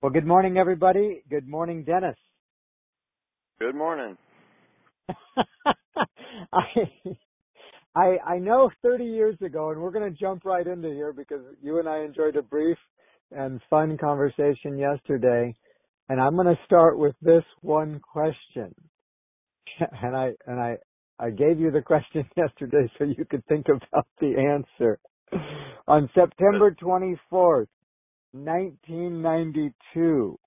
Well, good morning, everybody. Good morning, Dennis. Good morning. I know 30 years ago, and we're going to jump right into here because you and I enjoyed a brief and fun conversation yesterday, and I'm going to start with this one question. And I gave you the question yesterday so you could think about the answer. On September 24th, 1992,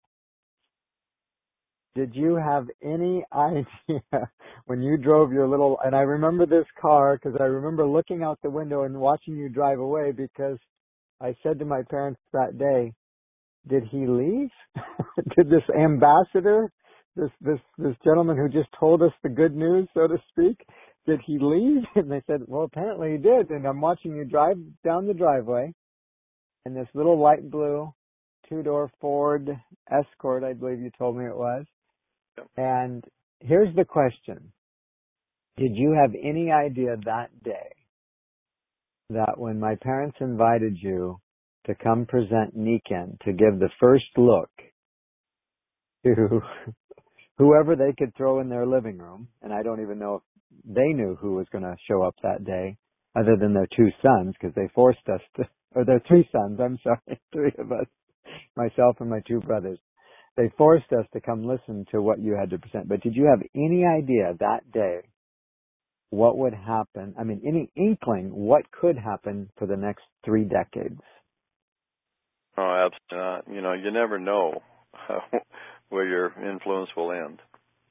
did you have any idea when you drove your little, and I remember this car because I remember looking out the window and watching you drive away because I said to my parents that day, did he leave? Did this ambassador, this gentleman who just told us the good news, so to speak, did he leave? And they said, well, apparently he did. And I'm watching you drive down the driveway in this little light blue two-door Ford Escort, I believe you told me it was. And here's the question. Did you have any idea that day that when my parents invited you to come present Niken, to give the first look to whoever they could throw in their living room, and I don't even know if they knew who was going to show up that day other than their two sons, because they forced us to, or their three sons, I'm sorry, three of us, myself and my two brothers. They forced us to come listen to what you had to present. But did you have any idea that day what would happen? I mean, any inkling what could happen for the next 3 decades? Oh, absolutely not. You never know where your influence will end.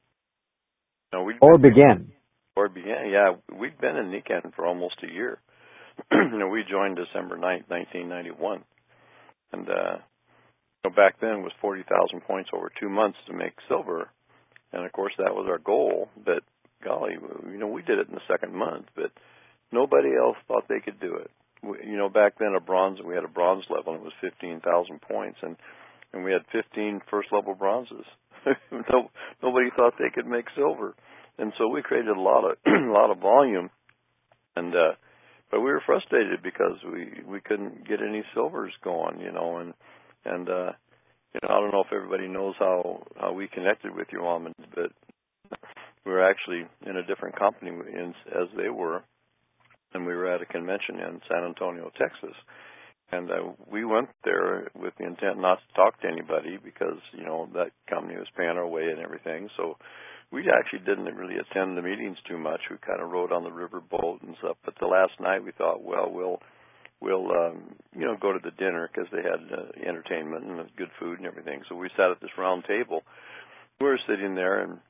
Or begin. Or begin, yeah. We'd been in Niken for almost a year. We joined December 9th, 1991. And, back then was 40,000 points over 2 months to make silver. And, of course, that was our goal. But, golly, we did it in the second month. But nobody else thought they could do it. Back then we had a bronze level, and it was 15,000 points. And we had 15 first-level bronzes. Nobody thought they could make silver. And so we created a lot of volume. And but we were frustrated because we couldn't get any silvers going, And I don't know if everybody knows how we connected with your mom, but we were actually in a different company as they were, and we were at a convention in San Antonio, Texas. And we went there with the intent not to talk to anybody because, that company was paying our way and everything. So we actually didn't really attend the meetings too much. We kind of rode on the river boat and stuff. But the last night we thought, well, we'll go to the dinner because they had entertainment and good food and everything. So we sat at this round table. We were sitting there and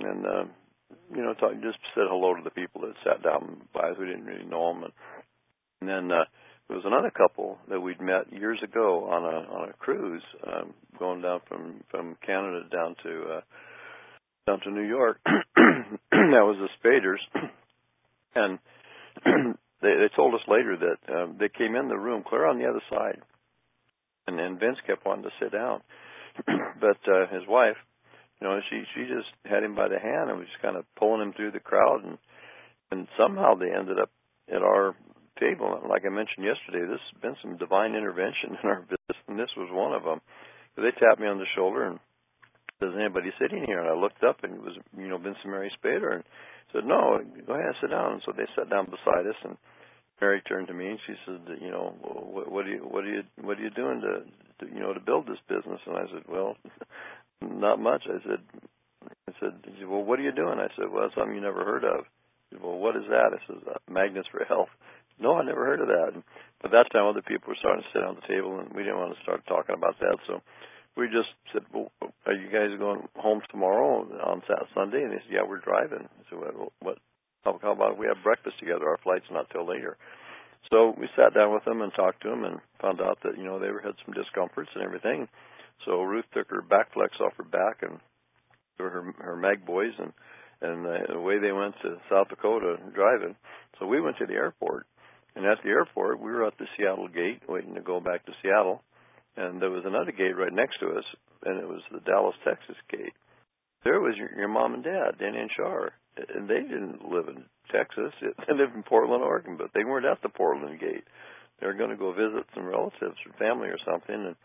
just said hello to the people that sat down by us. We didn't really know them. And then there was another couple that we'd met years ago on a cruise going down from Canada down to New York. That was the Spaders. And They told us later that they came in the room clear on the other side, and then Vince kept wanting to sit down, but his wife, she just had him by the hand and was just kind of pulling him through the crowd, and somehow they ended up at our table. Like I mentioned yesterday, this has been some divine intervention in our business, and this was one of them. They tapped me on the shoulder and said, "Is anybody sitting here?" And I looked up, and it was Vincent Mary Spader, and said, "No, go ahead, sit down." And so they sat down beside us, and Mary turned to me and she said, what are you doing to build this business? And I said, well, not much. I said, well, what are you doing? I said, well, something you never heard of. He said, well, what is that? I said, Magnets for Health. No, I never heard of that. But that time other people were starting to sit on the table, and we didn't want to start talking about that. So we just said, well, are you guys going home tomorrow on Sunday? And they said, yeah, we're driving. I said, well, what? How about we have breakfast together? Our flight's not till later. So we sat down with them and talked to them and found out that, they had some discomforts and everything. So Ruth took her back flex off her back and her mag boys and away they went to South Dakota driving. So we went to the airport. And at the airport, we were at the Seattle gate waiting to go back to Seattle. And there was another gate right next to us, and it was the Dallas, Texas gate. There was your mom and dad, Danny and Shar. And they didn't live in Texas. They lived in Portland, Oregon, but they weren't at the Portland gate. They were going to go visit some relatives or family or something.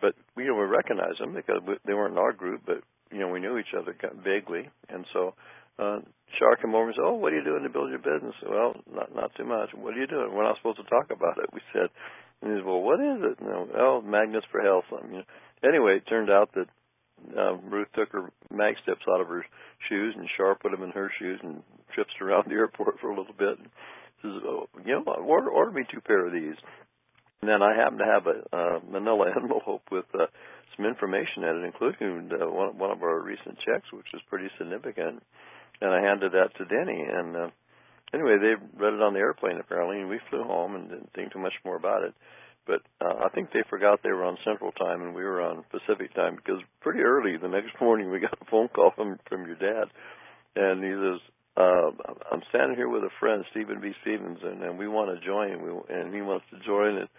but we recognized them because they weren't in our group, but we knew each other vaguely, and so Shar came over and said, "Oh, what are you doing to build your business?" Well, not too much. What are you doing? We're not supposed to talk about it. We said, and he said, "Well, what is it?" Oh, magnets for health. Anyway, it turned out that Ruth took her mag steps out of her shoes, and Shar put them in her shoes and tripped around the airport for a little bit. And says, "Oh, order me 2 pair of these." And then I happened to have a manila envelope with some information in it, including one of our recent checks, which was pretty significant. And I handed that to Denny. And anyway, they read it on the airplane, apparently, and we flew home and didn't think too much more about it. But I think they forgot they were on Central Time and we were on Pacific Time, because pretty early the next morning we got a phone call from your dad. And he says, I'm standing here with a friend, Stephen B. Stevens, and we want to join, and he wants to join. And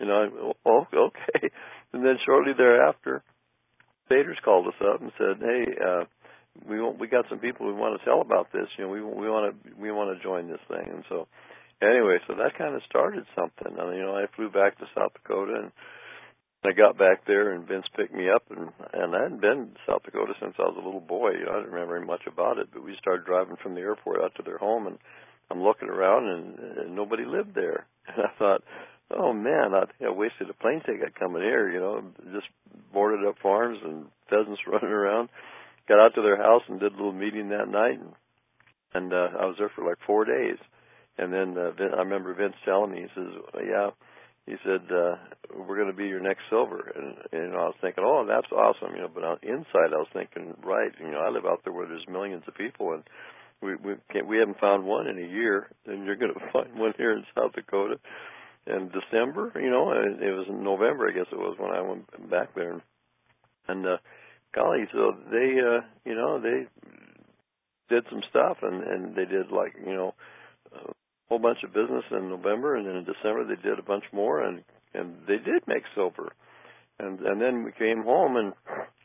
oh, okay. And then shortly thereafter, Baders called us up and said, "Hey, we got some people we want to tell about this. We want to join this thing." And so, anyway, so that kind of started something. I flew back to South Dakota, and I got back there, and Vince picked me up, and I hadn't been to South Dakota since I was a little boy. I didn't remember very much about it, but we started driving from the airport out to their home, and I'm looking around, and nobody lived there. And I thought, oh, man, I think I wasted a plane ticket coming here, just boarded up farms and pheasants running around. Got out to their house and did a little meeting that night, and I was there for like 4 days. And then I remember Vince telling me, he says, yeah, he said, we're going to be your next silver. And I was thinking, oh, that's awesome, but on the inside I was thinking, right, I live out there where there's millions of people, and we haven't found one in a year, and you're going to find one here in South Dakota. In December, it was in November, I guess it was, when I went back there. And golly, so they did some stuff, and they did a whole bunch of business in November, and then in December they did a bunch more, and they did make silver. And then we came home, and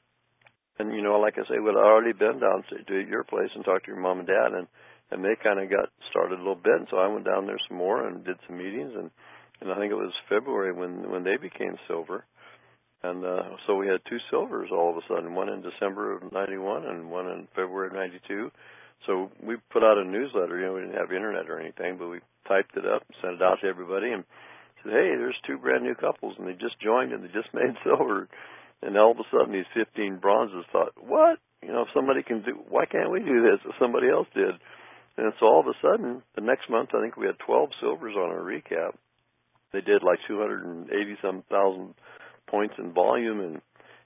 like I say, we'd already been down to your place and talked to your mom and dad, and they kind of got started a little bit, and so I went down there some more and did some meetings, and I think it was February when they became silver. And so we had 2 silvers all of a sudden, one in December of 91 and one in February of 92. So we put out a newsletter. We didn't have internet or anything, but we typed it up and sent it out to everybody and said, hey, there's 2 brand new couples, and they just joined and they just made silver. And all of a sudden these 15 bronzes thought, what? If somebody can do, why can't we do this if somebody else did? And so all of a sudden, the next month, I think we had 12 silvers on our recap. They did like 280-some thousand points in volume, and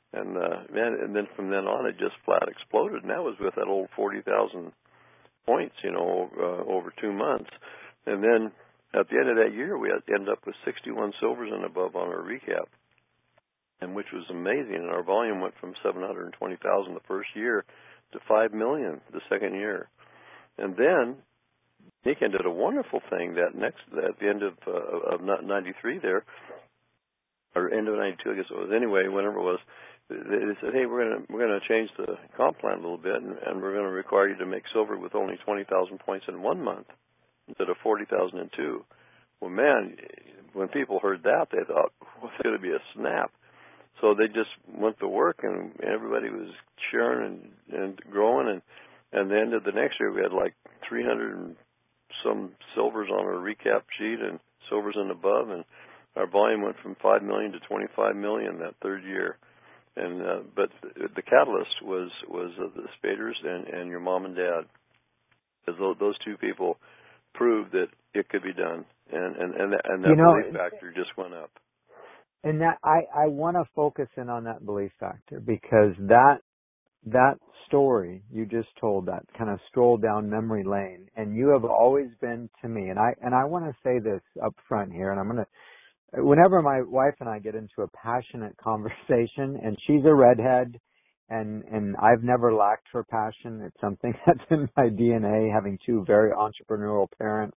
then from then on it just flat exploded, and that was with that old 40,000 points, over 2 months. And then at the end of that year, we ended up with 61 silvers and above on our recap, and which was amazing. And our volume went from 720,000 the first year to 5 million the second year. And then Nikan did a wonderful thing at the end of 93 there, or end of 92, I guess it was. Anyway, whenever it was, they said, hey, we're gonna change the comp plan a little bit, and we're going to require you to make silver with only 20,000 points in 1 month instead of 40,000 in 2. Well, man, when people heard that, they thought, well, it's going to be a snap. So they just went to work, and everybody was cheering and growing, and the end of the next year, we had like 300 and some silvers on our recap sheet and silvers and above, and our volume went from 5 million to 25 million that third year. And but the catalyst was the Spaders and your mom and dad, because those 2 people proved that it could be done, and that belief factor just went up. And that I want to focus in on that belief factor, because that story you just told, that kind of stroll down memory lane, and you have always been to me, and I want to say this up front here, and I'm going to, whenever my wife and I get into a passionate conversation, and she's a redhead, and I've never lacked for passion. It's something that's in my DNA, having 2 very entrepreneurial parents.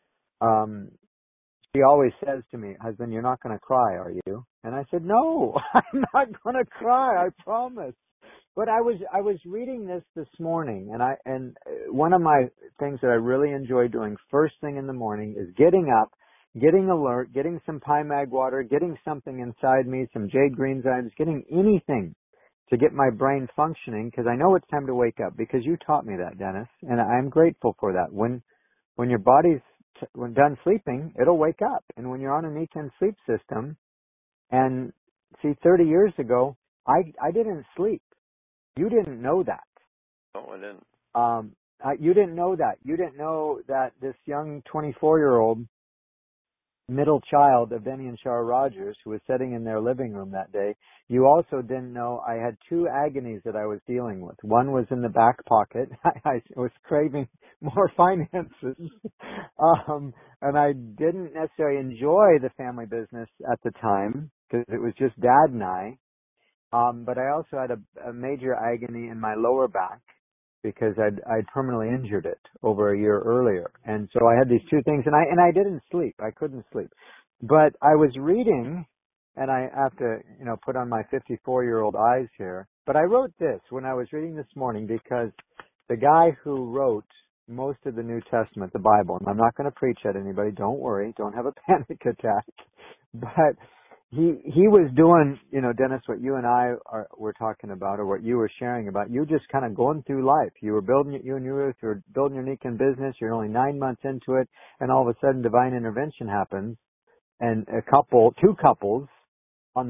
She always says to me, husband, you're not going to cry, are you? And I said, no, I'm not going to cry, I promise. But I was reading this morning, and one of my things that I really enjoy doing first thing in the morning is getting up getting alert, getting some Mag water, getting something inside me, some Jade Greenzymes, getting anything to get my brain functioning, because I know it's time to wake up, because you taught me that, Dennis, and I'm grateful for that. When your body's when done sleeping, it'll wake up. And when you're on a Nikken sleep system, and see, 30 years ago, I didn't sleep. You didn't know that. No, I didn't. You didn't know that. You didn't know that this young 24-year-old middle child of Denny and Shara Rogers, who was sitting in their living room that day, you also didn't know I had two agonies that I was dealing with. One was in the back pocket. I was craving more finances. And I didn't necessarily enjoy the family business at the time because it was just Dad and I. But I also had a major agony in my lower back because I'd permanently injured it over a year earlier. And so I had these two things, and I didn't sleep. I couldn't sleep. But I was reading, and I have to, put on my 54-year-old eyes here. But I wrote this when I was reading this morning because the guy who wrote most of the New Testament, the Bible, and I'm not going to preach at anybody, don't worry, don't have a panic attack, but he was doing, Dennis, what you and I were talking about, or what you were sharing about. You just kind of going through life. You were building, you and Ruth were building your Nikken business. You're only 9 months into it, and all of a sudden, divine intervention happens, and two couples at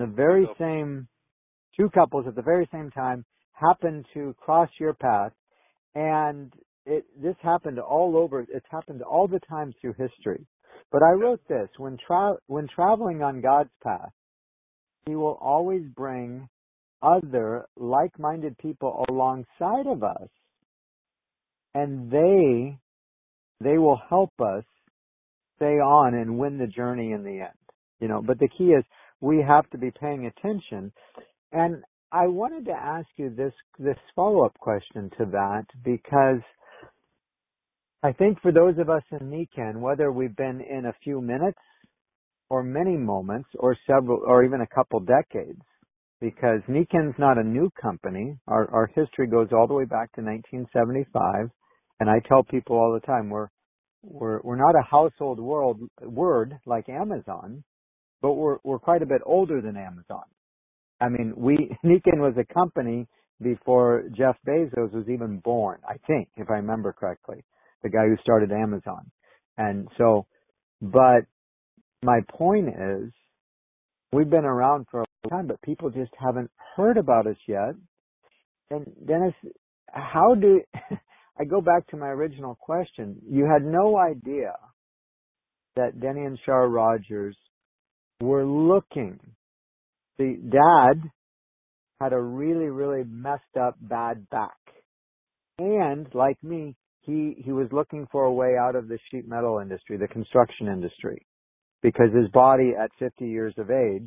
the very same time happen to cross your path, and this happened all over. It's happened all the time through history. But I wrote this, when traveling on God's path, He will always bring other like-minded people alongside of us, and they will help us stay on and win the journey in the end. But the key is we have to be paying attention. And I wanted to ask you this follow-up question to that, because I think for those of us in Nikken, whether we've been in a few minutes or many moments or several or even a couple decades, because Nikken's not a new company. Our history goes all the way back to 1975, and I tell people all the time we're not a household word like Amazon, but we're quite a bit older than Amazon. I mean, Nikken was a company before Jeff Bezos was even born, I think, if I remember correctly, the guy who started Amazon. And so, but my point is, we've been around for a long time, but people just haven't heard about us yet. And Dennis, I go back to my original question. You had no idea that Denny and Shara Rogers were looking. See, Dad had a really, really messed up bad back. And like me, he was looking for a way out of the sheet metal industry, the construction industry, because his body at 50 years of age,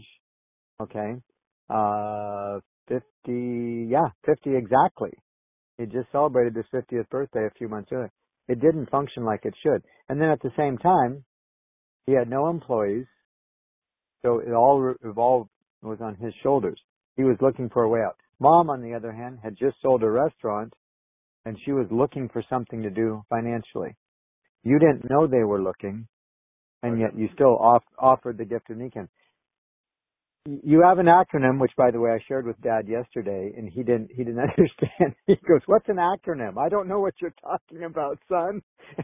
50 exactly. He just celebrated his 50th birthday a few months earlier. It didn't function like it should. And then at the same time, he had no employees, so it all was on his shoulders. He was looking for a way out. Mom, on the other hand, had just sold a restaurant, and she was looking for something to do financially. You didn't know they were looking, and yet you still offered the gift of Nikken. You have an acronym, which, by the way, I shared with Dad yesterday, and he didn't understand. He goes, "What's an acronym? I don't know what you're talking about, son."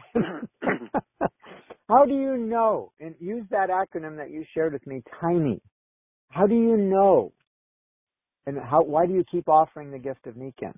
How do you know? And use that acronym that you shared with me, TINY. How do you know? And why do you keep offering the gift of Nikken?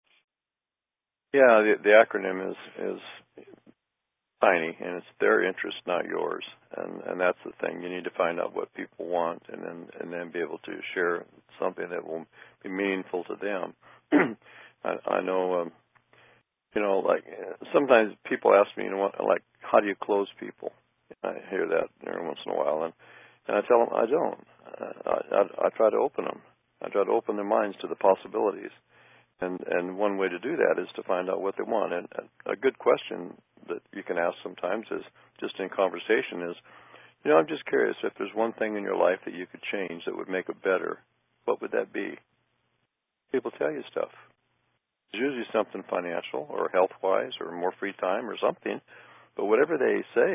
Yeah, the acronym is TINY, and it's their interest, not yours. And that's the thing. You need to find out what people want, and then be able to share something that will be meaningful to them. I know, like sometimes people ask me, how do you close people? I hear that every once in a while, and I tell them I don't. I try to open them. I try to open their minds to the possibilities. And one way to do that is to find out what they want. And a good question that you can ask sometimes is, just in conversation, is, I'm just curious, if there's one thing in your life that you could change that would make it better, what would that be? People tell you stuff. It's usually something financial or health-wise or more free time or something. But whatever they say,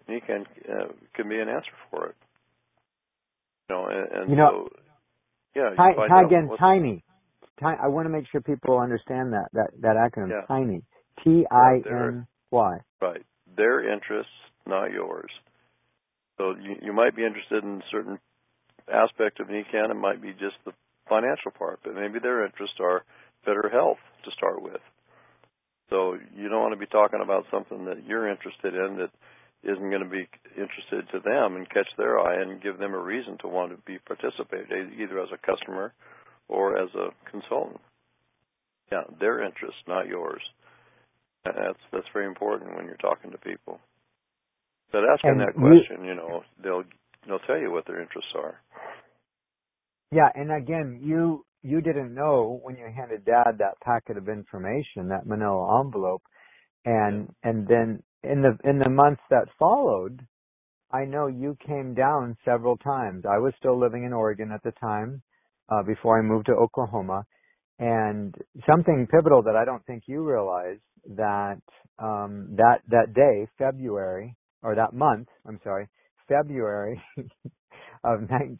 Nikken can be an answer for it. And You know, so, yeah, you find out again, tiny. I want to make sure people understand that acronym, yeah. TINY. Yeah, TINY. right. Their interests, not yours. So you might be interested in certain aspect of Nikken. It might be just the financial part, but maybe their interests are better health to start with. So you don't want to be talking about something that you're interested in that isn't going to be interested to them and catch their eye and give them a reason to want to be participate, either as a customer or as a consultant. Yeah, their interests, not yours. That's very important when you're talking to people. But asking that question, they'll tell you what their interests are. Yeah, and again, you didn't know when you handed Dad that packet of information, that manila envelope, and then in the months that followed, I know you came down several times. I was still living in Oregon at the time, before I moved to Oklahoma, and something pivotal that I don't think you realized that that day, February, or that month, I'm sorry, February of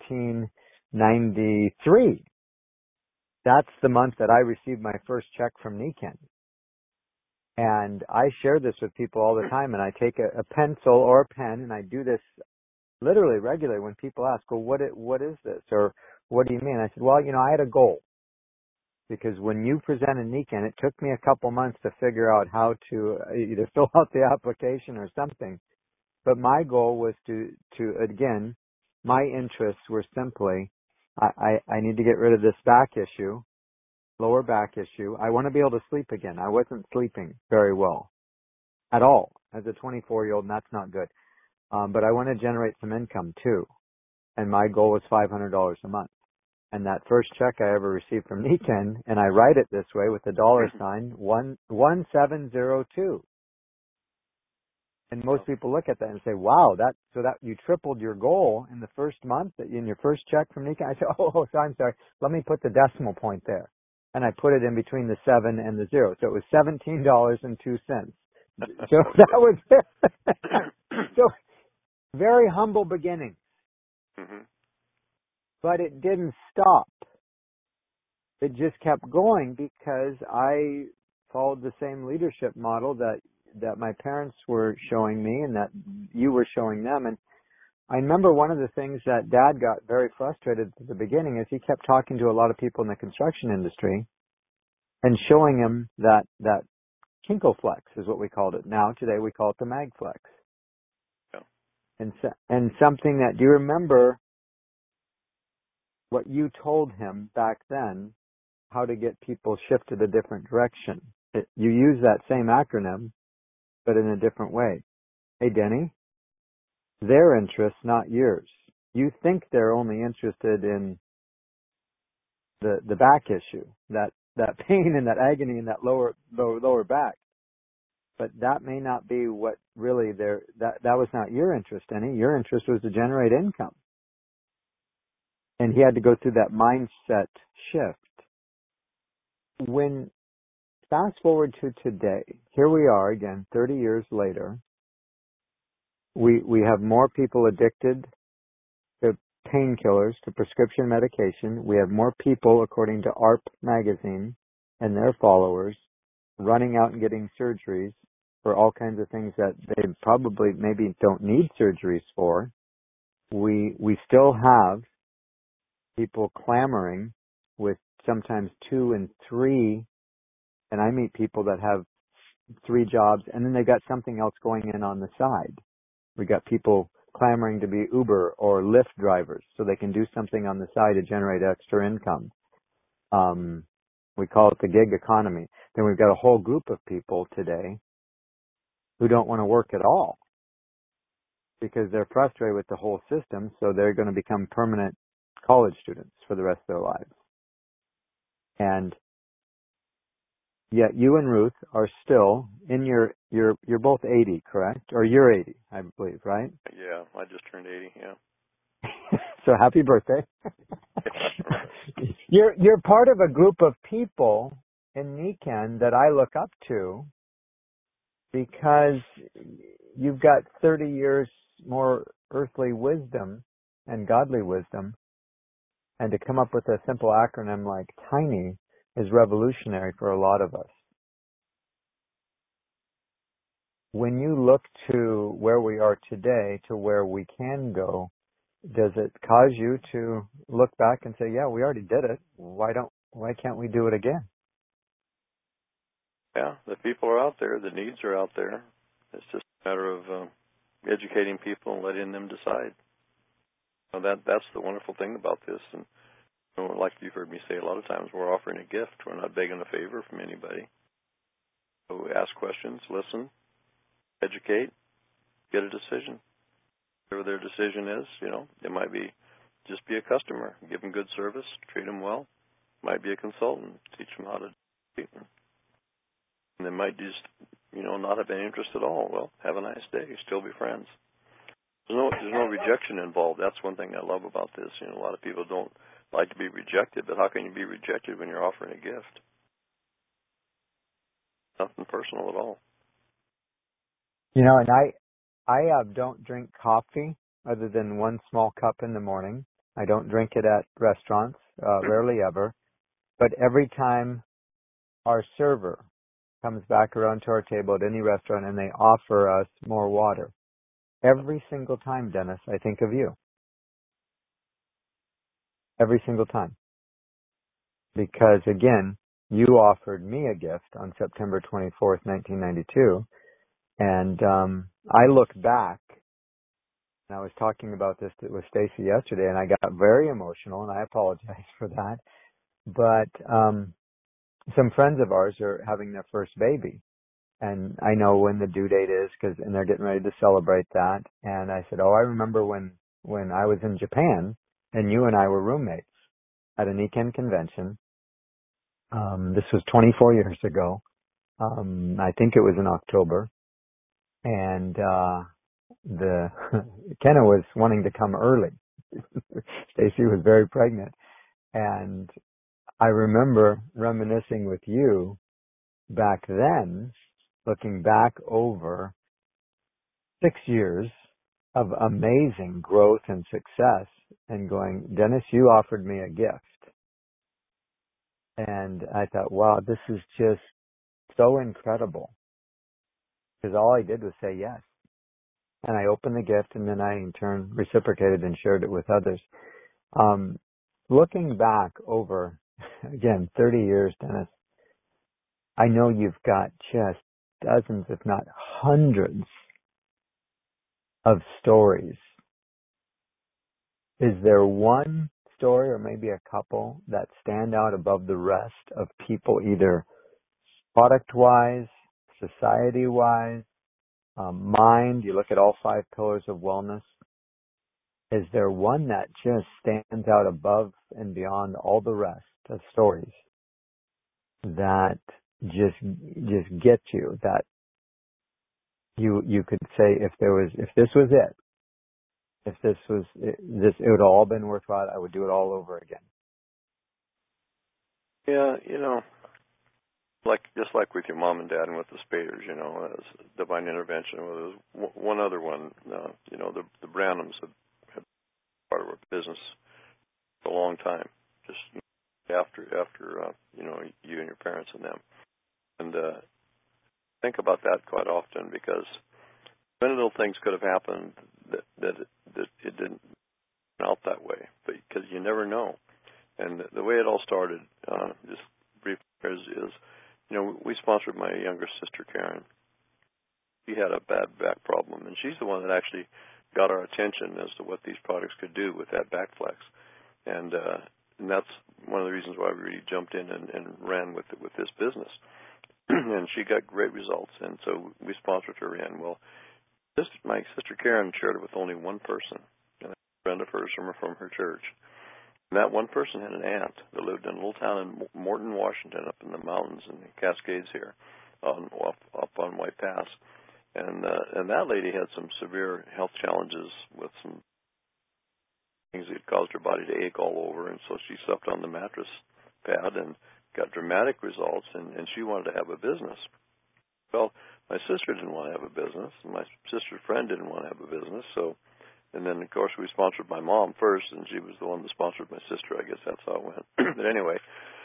1993. That's the month that I received my first check from Nikken. And I share this with people all the time, and I take a pencil or a pen, and I do this literally regularly when people ask, well, what is this? Or what do you mean? I said, well, I had a goal. Because when you presented Nikken, it took me a couple months to figure out how to either fill out the application or something. But my goal was to again, my interests were simply, I need to get rid of this back issue, lower back issue. I want to be able to sleep again. I wasn't sleeping very well at all as a 24-year-old, and that's not good. But I want to generate some income too. And my goal was $500 a month. And that first check I ever received from Nikken, and I write it this way with the dollar sign, 1702. And most people look at that and say, wow, that you tripled your goal in the first month, in your first check from Nikken. I said, so I'm sorry, let me put the decimal point there. And I put it in between the 7 and the 0. So it was $17.02. So that was it. So very humble beginning. Mm-hmm. But it didn't stop. It just kept going because I followed the same leadership model that my parents were showing me and that you were showing them. And I remember one of the things that Dad got very frustrated at the beginning is he kept talking to a lot of people in the construction industry and showing them that Kinkoflex is what we called it. Now, today, we call it the Magflex. Yeah. And something that, do you remember what you told him back then, how to get people shifted a different direction? You use that same acronym, but in a different way. Hey, Denny, their interests, not yours. You think they're only interested in the back issue, that pain and that agony and that lower back. But that may not be what really that was not your interest, Denny. Your interest was to generate income. And he had to go through that mindset shift. When fast forward to today, here we are again, 30 years later. We have more people addicted to painkillers, to prescription medication. We have more people, according to ARP magazine and their followers, running out and getting surgeries for all kinds of things that they probably maybe don't need surgeries for. We still have people clamoring with sometimes 2 and 3, and I meet people that have 3 jobs and then they got something else going in on the side. We got people clamoring to be Uber or Lyft drivers so they can do something on the side to generate extra income. We call it the gig economy. Then we've got a whole group of people today who don't want to work at all because they're frustrated with the whole system, so they're going to become permanent college students for the rest of their lives. And yet you and Ruth are still in you're both 80, correct? Or you're 80, I believe, right? Yeah, I just turned 80, yeah. So happy birthday. You're part of a group of people in Nikken that I look up to because you've got 30 years more earthly wisdom and godly wisdom, and to come up with a simple acronym like TINY is revolutionary for a lot of us. When you look to where we are today to where we can go, does it cause you to look back and say, yeah, we already did it. Why can't we do it again? Yeah, the people are out there. The needs are out there. It's just a matter of educating people and letting them decide. That's the wonderful thing about this. And like you've heard me say a lot of times, we're offering a gift. We're not begging a favor from anybody. So ask questions, listen, educate, get a decision. Whatever their decision is, it might be just be a customer, give them good service, treat them well. Might be a consultant, teach them how to treat them. And they might just, not have any interest at all. Well, have a nice day. Still be friends. There's no rejection involved. That's one thing I love about this. A lot of people don't like to be rejected, but how can you be rejected when you're offering a gift? Nothing personal at all. And I don't drink coffee other than one small cup in the morning. I don't drink it at restaurants, rarely ever. But every time our server comes back around to our table at any restaurant and they offer us more water, every single time, Dennis, I think of you. Every single time. Because, again, you offered me a gift on September 24th, 1992. And I look back, and I was talking about this with Stacy yesterday, and I got very emotional, and I apologize for that. But some friends of ours are having their first baby. And I know when the due date is, and they're getting ready to celebrate that. And I said, I remember when I was in Japan, and you and I were roommates at an Eken convention. This was 24 years ago. I think it was in October. And Kenna was wanting to come early. Stacy was very pregnant. And I remember reminiscing with you back then, looking back over 6 years of amazing growth and success and going, Dennis, you offered me a gift. And I thought, wow, this is just so incredible. Because all I did was say yes. And I opened the gift, and then I in turn reciprocated and shared it with others. Looking back over, again, 30 years, Dennis, I know you've got just dozens, if not hundreds, of stories. Is there one story or maybe a couple that stand out above the rest of people, either product-wise, society-wise, mind? You look at all 5 pillars of wellness. Is there one that just stands out above and beyond all the rest of stories that just get you, that you could say, if this was it, it would all been worthwhile, I would do it all over again? Yeah, just like with your mom and dad and with the Spaders, as divine intervention. Well, there's one other one, the Branhams had part of our business for a long time, just after you and your parents and them. And think about that quite often, because many little things could have happened that it didn't turn out that way, but because you never know. And the way it all started, just briefly, is we sponsored my younger sister, Karen. She had a bad back problem, and she's the one that actually got our attention as to what these products could do with that back flex. And that's one of the reasons why we really jumped in and ran with this business. And she got great results, and so we sponsored her in. Well, my sister Karen shared it with only one person, a friend of hers from her church. And that one person had an aunt that lived in a little town in Morton, Washington, up in the mountains in the Cascades here, up on White Pass. And that lady had some severe health challenges with some things that caused her body to ache all over, and so she slept on the mattress pad and got dramatic results, and she wanted to have a business. Well, My sister didn't want to have a business. My sister's friend didn't want to have a business. So, and then of course we sponsored my mom first, and she was the one that sponsored my sister. I guess that's how it went. But anyway,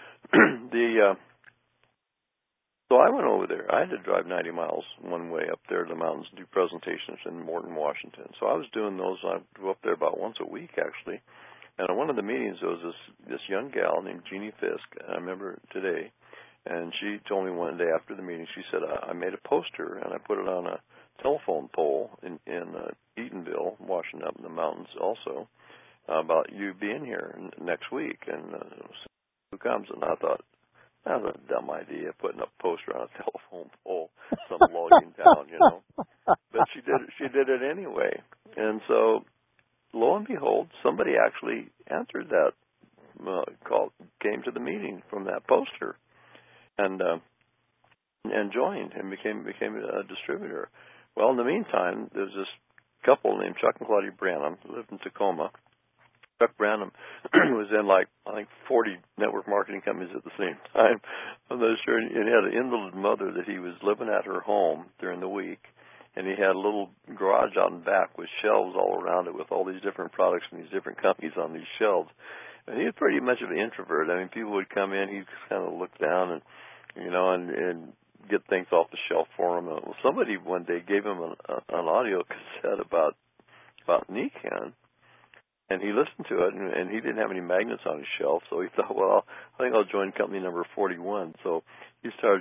so I went over there. I had to drive 90 miles one way up there to the mountains and do presentations in Morton, Washington. So I was doing those. I go up there about once a week, actually. And at one of the meetings, there was this young gal named Jeannie Fisk. I remember today. And she told me one day after the meeting, she said, I made a poster, and I put it on a telephone pole in Eatonville, Washington, up in the mountains also, about you being here next week. And who comes? And I thought, that was a dumb idea, putting a poster on a telephone pole, some logging town, you know. But she did it anyway. And so, lo and behold, somebody actually answered that call, came to the meeting from that poster, and joined and became a distributor. Well, in the meantime, there's this couple named Chuck and Claudia Branham who lived in Tacoma. Chuck Branham was in, like, I think 40 network marketing companies at the same time. I'm not sure. And he had an invalid mother that he was living at her home during the week. And he had a little garage out in back with shelves all around it with all these different products from these different companies on these shelves. And he was pretty much of an introvert. I mean, people would come in, he'd just kind of look down and, you know, and get things off the shelf for him. Well, somebody one day gave him an audio cassette about Nikan. And he listened to it, and he didn't have any magnets on his shelf, so he thought, well, I think I'll join company number 41. So he started,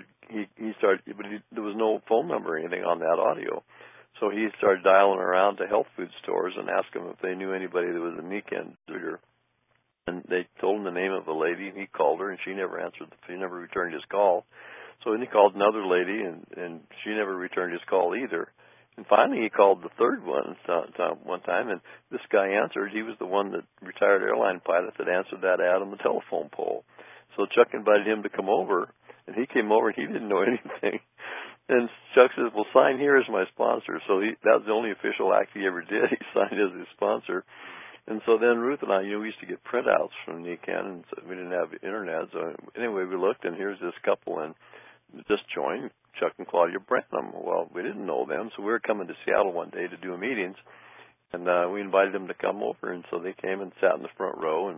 but there was no phone number or anything on that audio. So he started dialing around to health food stores and asked them if they knew anybody that was a Nikan distributor. And they told him the name of a lady, and he called her, and she never returned his call. So then he called another lady, and she never returned his call either. And finally, he called the third one time, and this guy answered. He was the one that retired airline pilot that answered that ad on the telephone pole. So Chuck invited him to come over, and he came over, and he didn't know anything. And Chuck says, well, sign here as my sponsor. So that was the only official act he ever did. He signed as his sponsor. And so then Ruth and I, you know, we used to get printouts from Nikan, and so we didn't have internet. So anyway, we looked, and here's this couple, and just joined, Chuck and Claudia Branham. Well, we didn't know them, so we were coming to Seattle one day to do meetings, and we invited them to come over, and so they came and sat in the front row,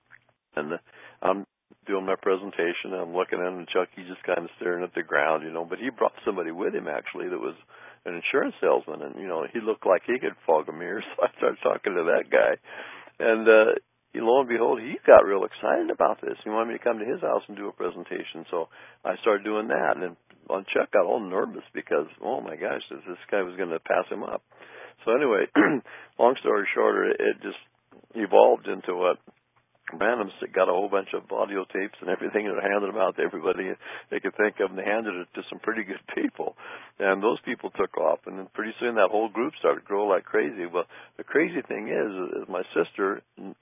and I'm doing my presentation, and I'm looking at him, and Chuck, he's just kind of staring at the ground, you know, but he brought somebody with him, actually, that was an insurance salesman, and, you know, he looked like he could fog a mirror, so I started talking to that guy, and lo and behold, he got real excited about this. He wanted me to come to his house and do a presentation, so I started doing that, and then Chuck got all nervous because, oh my gosh, this guy was going to pass him up. So anyway, long story short, it just evolved into what Branham's got a whole bunch of audio tapes and everything, and handed them out to everybody they could think of, and they handed it to some pretty good people. And those people took off, and then pretty soon that whole group started to grow like crazy. Well, the crazy thing is my sister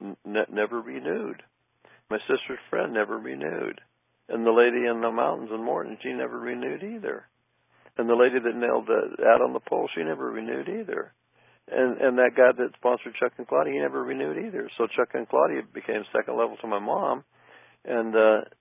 never renewed. My sister's friend never renewed. And the lady in the mountains in Morton, she never renewed either. And the lady that nailed the ad on the pole, she never renewed either. And that guy that sponsored Chuck and Claudia, he never renewed either. So Chuck and Claudia became second level to my mom, and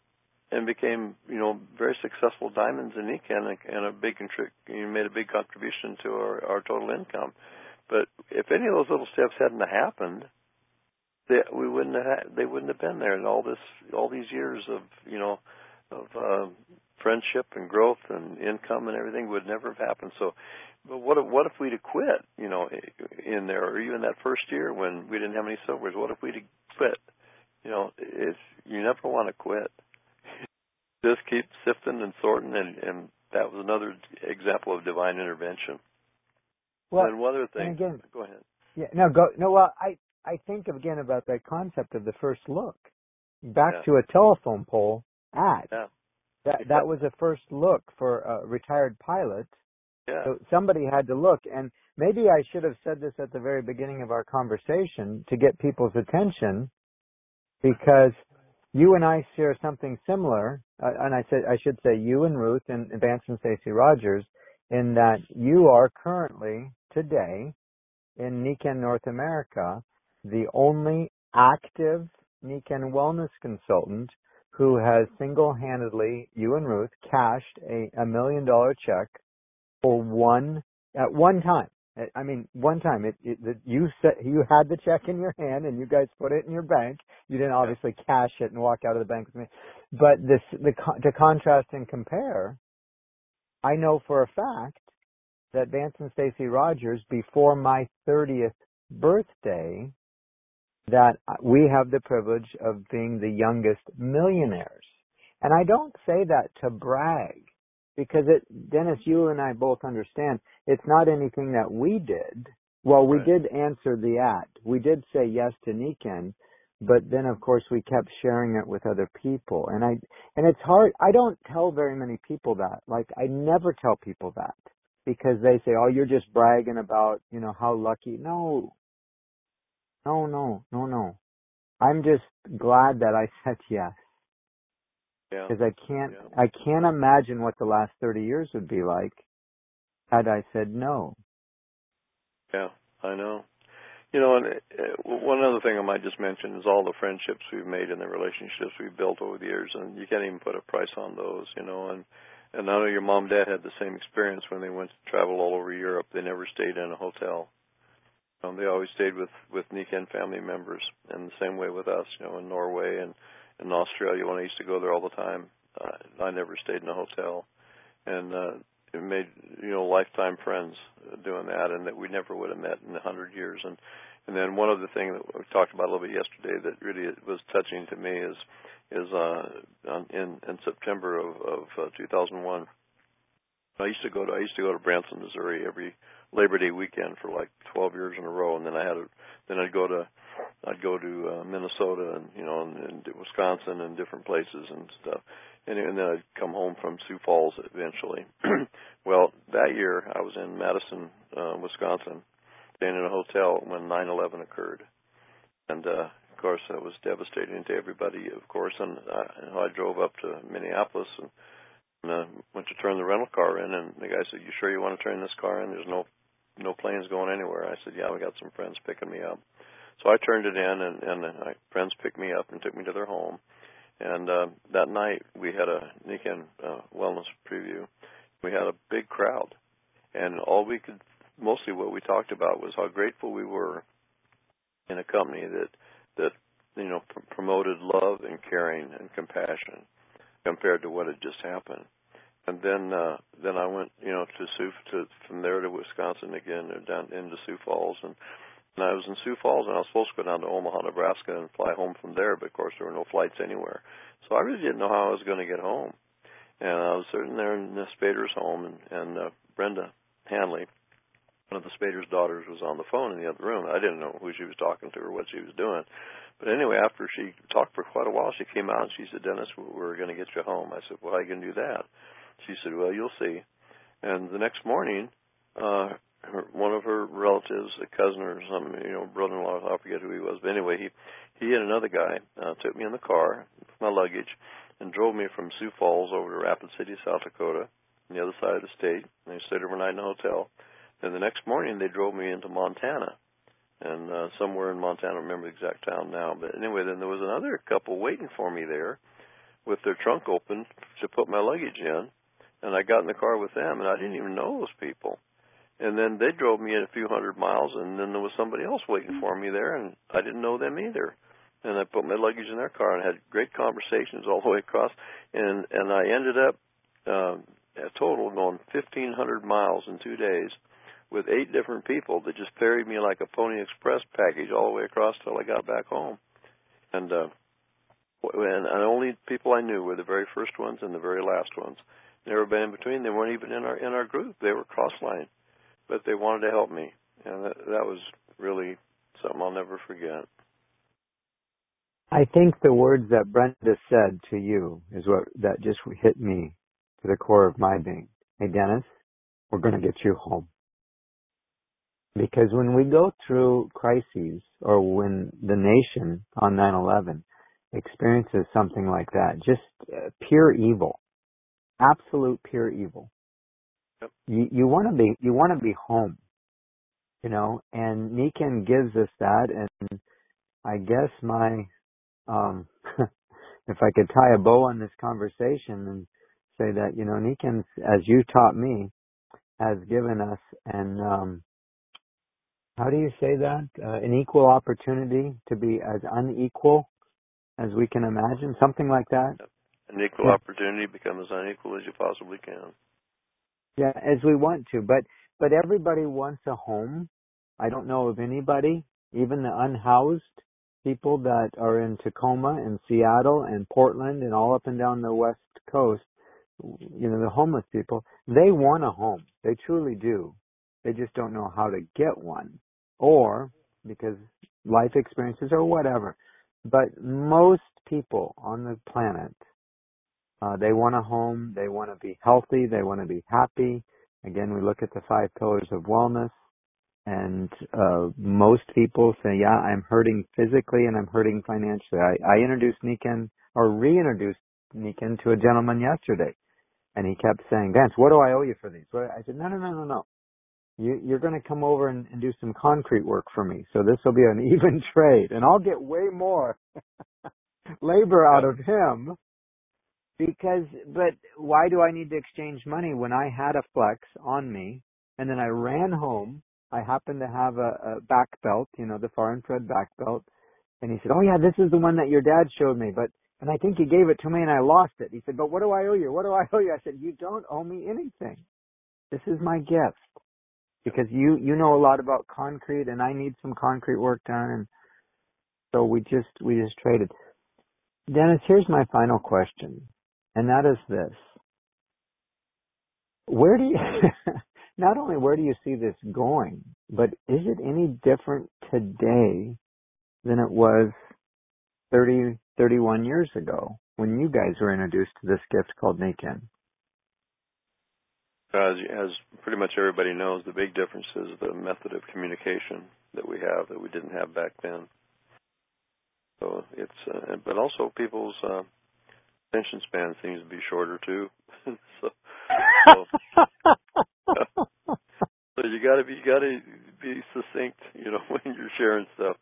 became, you know, very successful diamonds in Nikan, and made a big contribution to our total income. But if any of those little steps hadn't happened, they wouldn't have been there. And all these years of, you know, of friendship and growth and income and everything would never have happened. So, but what if we'd have quit, you know, in there, or even that first year when we didn't have any silvers? What if we'd have quit? You know, you never want to quit. Just keep sifting and sorting, and that was another example of divine intervention. Well, and one other thing. Again, go ahead. Yeah, no, go. No, well, I think again about that concept of the first look. Back to a telephone pole ad. Yeah. That was a first look for a retired pilot. Yeah. So somebody had to look, and maybe I should have said this at the very beginning of our conversation to get people's attention, because you and I share something similar, and I should say you and Ruth and Vance and Stacey Rogers, in that you are currently today in Nikan North America the only active Nikan wellness consultant who has single-handedly, you and Ruth, cashed a $1 million check at one time. I mean, one time you said you had the check in your hand and you guys put it in your bank. You didn't obviously cash it and walk out of the bank with me. But to contrast and compare, I know for a fact that Vance and Stacy Rogers, before my 30th birthday, that we have the privilege of being the youngest millionaires. And I don't say that to brag, because Dennis, you and I both understand it's not anything that we did. Well, we did answer the ad. We did say yes to Niken, but then of course we kept sharing it with other people. And it's hard. I don't tell very many people that. Like, I never tell people that, because they say, "Oh, you're just bragging about, how lucky." No. I'm just glad that I said yes. Yeah. Because I can't imagine what the last 30 years would be like had I said no. Yeah, I know. And one other thing I might just mention is all the friendships we've made and the relationships we've built over the years, and you can't even put a price on those, and I know your mom and dad had the same experience when they went to travel all over Europe. They never stayed in a hotel. They always stayed with Niken family members, and the same way with us, in Norway and in Australia when I used to go there all the time. I never stayed in a hotel, and it made lifetime friends doing that, and that we never would have met in 100 years. And then one other thing that we talked about a little bit yesterday that really was touching to me is in September of 2001. I used to go to Branson, Missouri every Labor Day weekend for like 12 years in a row, and then I'd go to Minnesota and Wisconsin and different places and stuff, and then I'd come home from Sioux Falls eventually. Well, that year I was in Madison, Wisconsin, staying in a hotel when 9/11 occurred, and of course that was devastating to everybody. Of course, and I drove up to Minneapolis and went to turn the rental car in, and the guy said, "You sure you want to turn this car in? There's no planes going anywhere." I said, "Yeah, we got some friends picking me up." So I turned it in, and my friends picked me up and took me to their home. And that night we had a Niken wellness preview. We had a big crowd, and mostly what we talked about was how grateful we were in a company that promoted love and caring and compassion compared to what had just happened. And then I went, from there to Wisconsin again, down into Sioux Falls, and I was in Sioux Falls, and I was supposed to go down to Omaha, Nebraska, and fly home from there, but of course there were no flights anywhere. So I really didn't know how I was going to get home. And I was sitting there in the Spader's home, and Brenda Hanley, one of the Spader's daughters, was on the phone in the other room. I didn't know who she was talking to or what she was doing. But anyway, after she talked for quite a while, she came out and she said, "Dennis, we're going to get you home." I said, "Well, how are you going to do that?" She said, "Well, you'll see." And the next morning, one of her relatives, a cousin or something, brother-in-law, I forget who he was, but anyway, he and another guy took me in the car with my luggage and drove me from Sioux Falls over to Rapid City, South Dakota, on the other side of the state. And they stayed overnight in a hotel. And the next morning, they drove me into Montana, and somewhere in Montana, I don't remember the exact town now. But anyway, then there was another couple waiting for me there with their trunk open to put my luggage in, and I got in the car with them, and I didn't even know those people. And then they drove me a few hundred miles, and then there was somebody else waiting for me there, and I didn't know them either. And I put my luggage in their car and had great conversations all the way across, and I ended up a total going 1,500 miles in 2 days with 8 different people that just carried me like a Pony Express package all the way across till I got back home. And only people I knew were the very first ones and the very last ones. Everybody in between, they weren't even in our group. They were cross-line, but they wanted to help me, and that was really something I'll never forget. I think the words that Brenda said to you is that just hit me to the core of my being. "Hey, Dennis, we're going to get you home." Because when we go through crises, or when the nation on 9/11 experiences something like that, just pure evil, absolute pure evil, Yep. you want to be home, and Niken gives us that. And I guess if I could tie a bow on this conversation and say that, Niken, as you taught me, has given us, and how do you say that? An equal opportunity to be as unequal as we can imagine, something like that. An equal Yeah, opportunity becomes as unequal as you possibly can. yeah, as we want to, but everybody wants a home. I don't know of anybody, even the unhoused people that are in Tacoma and Seattle and Portland and all up and down the West Coast, the homeless people, they want a home. They truly do. They just don't know how to get one, or because life experiences or whatever. But most people on the planet, they want a home. They want to be healthy. They want to be happy. Again, we look at the 5 pillars of wellness, and most people say, yeah, I'm hurting physically and I'm hurting financially. I introduced Niken, or reintroduced Niken, to a gentleman yesterday, and he kept saying, Vance, what do I owe you for these? I said, no. You're going to come over and do some concrete work for me. So this will be an even trade, and I'll get way more labor out of him. But why do I need to exchange money when I had a Flex on me, and then I ran home? I happened to have a back belt, the far infrared back belt, and he said, oh yeah, this is the one that your dad showed me, and I think he gave it to me and I lost it. He said, but what do I owe you? What do I owe you? I said, you don't owe me anything. This is my gift, because you know a lot about concrete, and I need some concrete work done, and so we just traded. Dennis, here's my final question, and that is this. Where do you, not only where do you see this going, but is it any different today than it was 31 years ago when you guys were introduced to this gift called Niken? As pretty much everybody knows, the big difference is the method of communication that we have that we didn't have back then. So but also people's attention span seems to be shorter too. so, so, so you got to be succinct, when you're sharing stuff.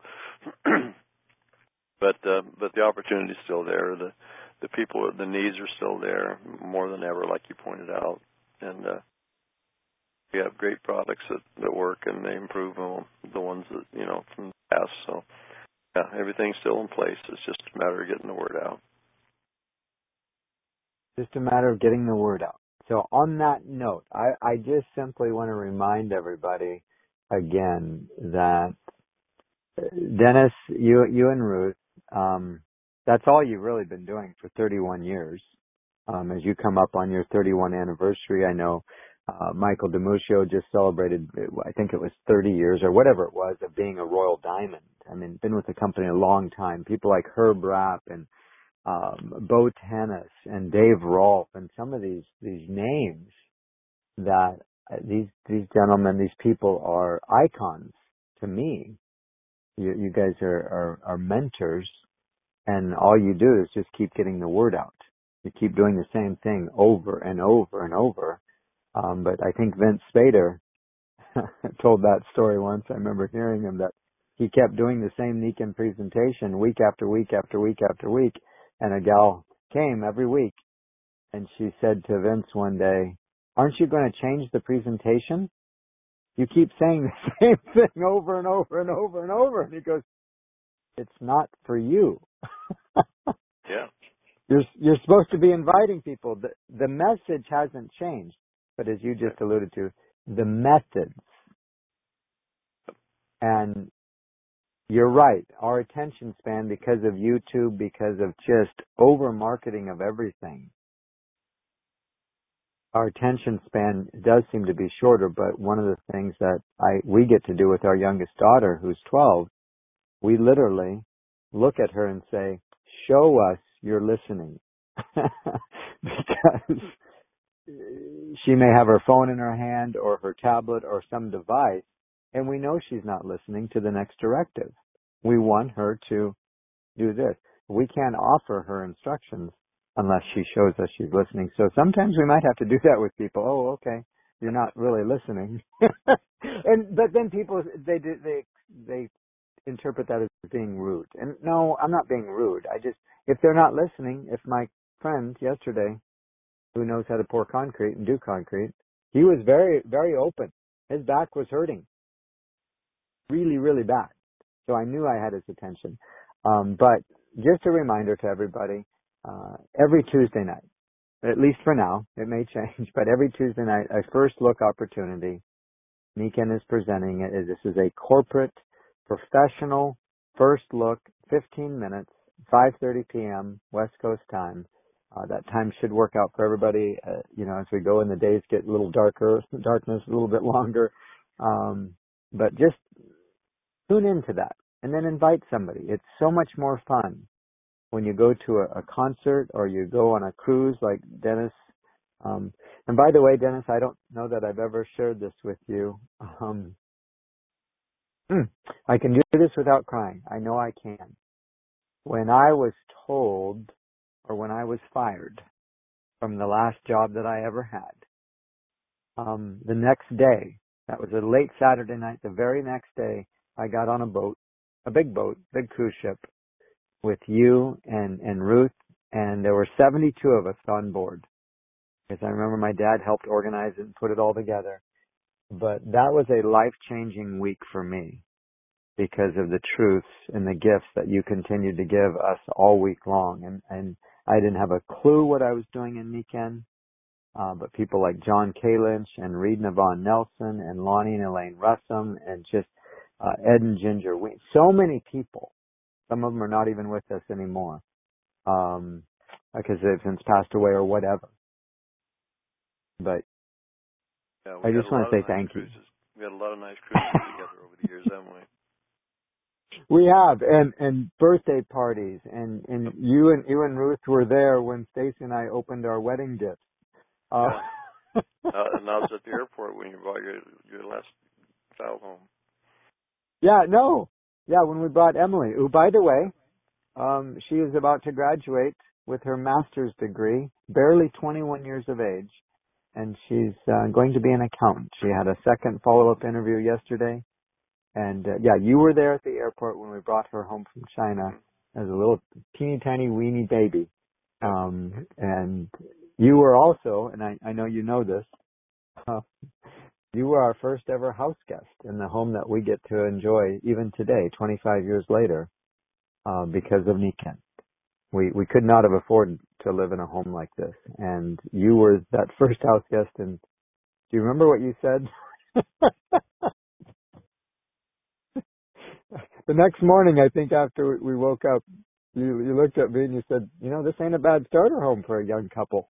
but the opportunity's still there. The people, the needs are still there more than ever, like you pointed out, and we have great products that work, and they improve on the ones that from the past. So yeah, everything's still in place. It's just a matter of getting the word out. Just a matter of getting the word out. So on that note, I just simply want to remind everybody again that Dennis, you and Ruth, that's all you've really been doing for 31 years. As you come up on your 31 anniversary, I know Michael DiMuccio just celebrated, I think it was 30 years or whatever it was, of being a Royal Diamond. I mean, been with the company a long time. People like Herb Rapp and Bo Tennis and Dave Rolfe and some of these names that these gentlemen, these people are icons to me. You guys are mentors, and all you do is just keep getting the word out. You keep doing the same thing over and over and over. But I think Vince Spader told that story once. I remember hearing him that he kept doing the same Niken presentation week after week after week after week. And a gal came every week, and she said to Vince one day, aren't you going to change the presentation? You keep saying the same thing over and over and over and over. And he goes, it's not for you. Yeah. You're supposed to be inviting people. The message hasn't changed, but as you just alluded to, the methods. And you're right. Our attention span, because of YouTube, because of just over marketing of everything, our attention span does seem to be shorter. But one of the things that we get to do with our youngest daughter, who's 12, we literally look at her and say, show us you're listening. Because she may have her phone in her hand or her tablet or some device, and we know she's not listening to the next directive. We want her to do this. We can't offer her instructions unless she shows us she's listening. So sometimes we might have to do that with people. Oh, okay, you're not really listening. But then people they interpret that as being rude. And no, I'm not being rude. If they're not listening, if my friend yesterday, who knows how to pour concrete and do concrete, he was very, very open. His back was hurting really, really bad. So I knew I had his attention. But just a reminder to everybody, every Tuesday night, at least for now, it may change, but every Tuesday night, a first look opportunity. Nikken is presenting it. This is a corporate, professional first look, 15 minutes, 5:30 p.m. West Coast time. That time should work out for everybody. As we go and the days get a little darker, darkness a little bit longer. But just tune into that and then invite somebody. It's so much more fun when you go to a concert or you go on a cruise like Dennis. And by the way, Dennis, I don't know that I've ever shared this with you. I can do this without crying. I know I can. When I was told, or when I was fired from the last job that I ever had, the next day, that was a late Saturday night, the very next day, I got on a boat, a big boat, big cruise ship, with you and Ruth, and there were 72 of us on board. Because I remember my dad helped organize it and put it all together. But that was a life-changing week for me because of the truths and the gifts that you continued to give us all week long. And I didn't have a clue what I was doing in Nikken, but people like John K. Lynch and Reed Navon Nelson and Lonnie and Elaine Russum and just Ed and Ginger Ween. So many people. Some of them are not even with us anymore because they've since passed away or whatever. But yeah, I just want to say thank you. We had a lot of nice cruises together over the years, haven't we? We have, and birthday parties, and you and Ruth were there when Stacy and I opened our wedding gifts. Yeah. And I was at the airport when you brought your last child home. When we brought Emily, who, by the way, she is about to graduate with her master's degree, barely 21 years of age, and she's going to be an accountant. She had a second follow-up interview yesterday. And, you were there at the airport when we brought her home from China as a little teeny tiny weeny baby. And you were also, and I know you know this, you were our first ever house guest in the home that we get to enjoy even today, 25 years later, because of Nikken. We could not have afforded to live in a home like this. And you were that first house guest. And do you remember what you said? The next morning, I think after we woke up, you looked at me and you said, this ain't a bad starter home for a young couple.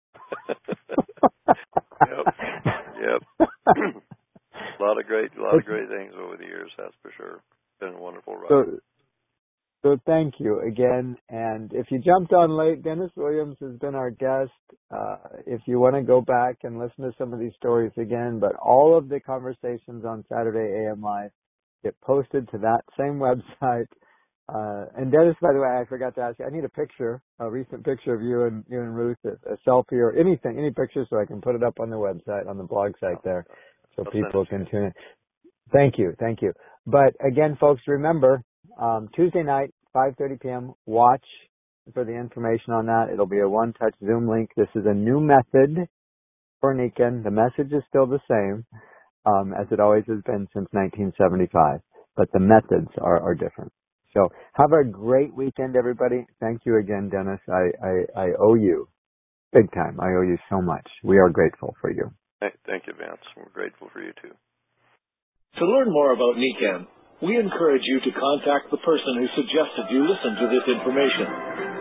Yep. a lot of great things over the years, that's for sure. Been a wonderful ride. So thank you again. And if you jumped on late, Dennis Williams has been our guest. If you want to go back and listen to some of these stories again, but all of the conversations on Saturday AM Live get posted to that same website. And Dennis, by the way, I forgot to ask you, I need a recent picture of you and Ruth, a selfie or anything, any picture so I can put it up on the website, on the blog site there, so people can tune in. Thank you. But again, folks, remember, Tuesday night, 5:30 p.m., watch for the information on that. It'll be a one-touch Zoom link. This is a new method for Nikken. The message is still the same, as it always has been since 1975, but the methods are different. So have a great weekend, everybody. Thank you again, Dennis. I owe you big time. I owe you so much. We are grateful for you. Thank you, Vance. We're grateful for you, too. To learn more about Nikken, we encourage you to contact the person who suggested you listen to this information.